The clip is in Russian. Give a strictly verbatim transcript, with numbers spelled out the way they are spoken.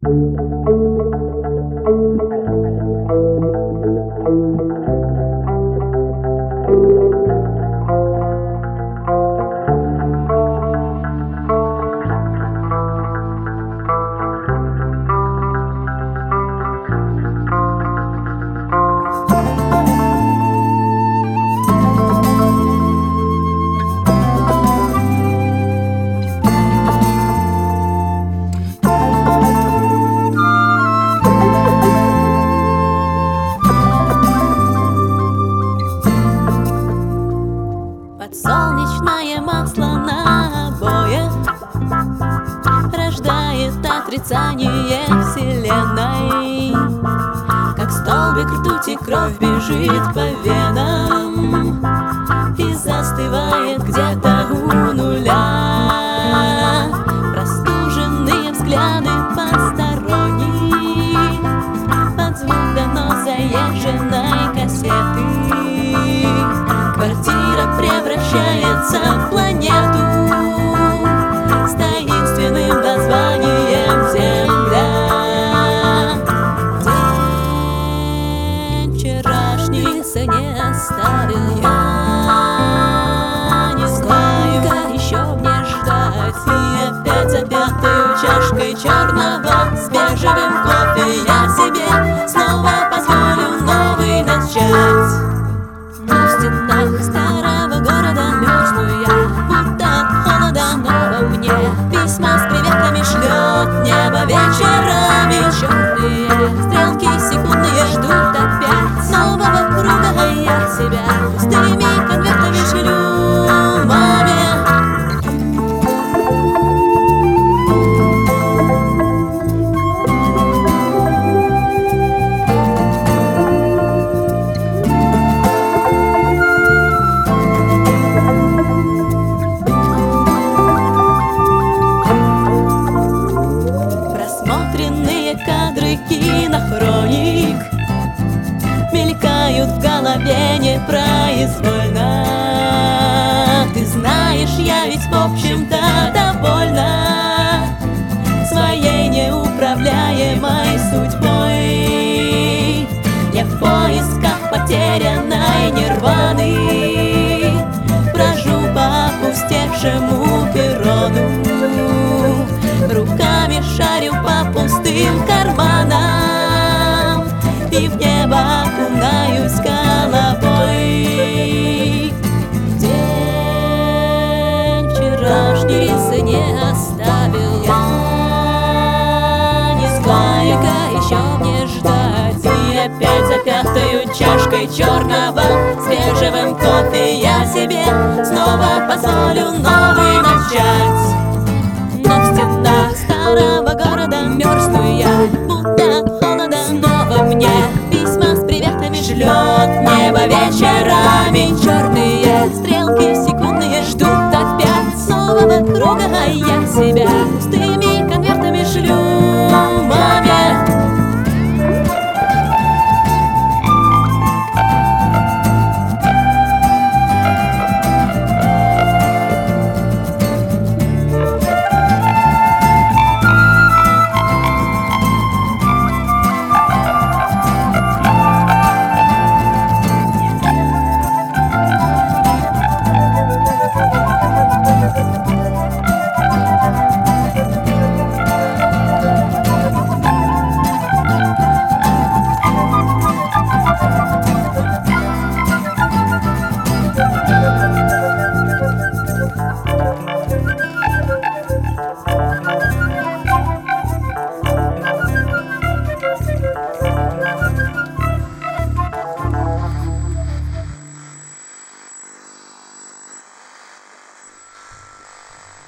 Солнечное масло на обоях рождает отрицание вселенной. Как столбик ртути кровь бежит по венам и застывает где-то у нуля. Простуженные взгляды посторонних под звук давно заезженной кассеты. Квартира превращается в планету с таинственным названием Земля. День вчерашний не оставил я. Не знаю, как еще мне ждать. И опять за пятой чашкой черного с бежевым кофе я себе снова позволю новый начать. Но в стенах старого города мерзну я, будто от холода, но во мне письма с приветами шлет небо вечерами. Черные стрелки секундные ждут опять нового круга, а я себя пустыми конвертами шлю маме. Кинохроник мелькают в голове непроизвольно. Ты знаешь, я ведь в общем-то довольна своей неуправляемой судьбой. Я в поисках потерянной нирваны брожу по опустевшему перрону, руками шарю по пустым карманам и в небо окунаюсь головой. День вчерашний не оставил я. Не знаю, как еще мне ждать. И опять за пятой чашкой черного с бежевым кофе я себе снова позволю новый начать. Но в стенах старого города мерзну я, будто от холода, снова мне письма с приветами шлет небо вечерами. Черные стрелки секундные ждут опять нового круга, а я себя пустыми конвертами шлю.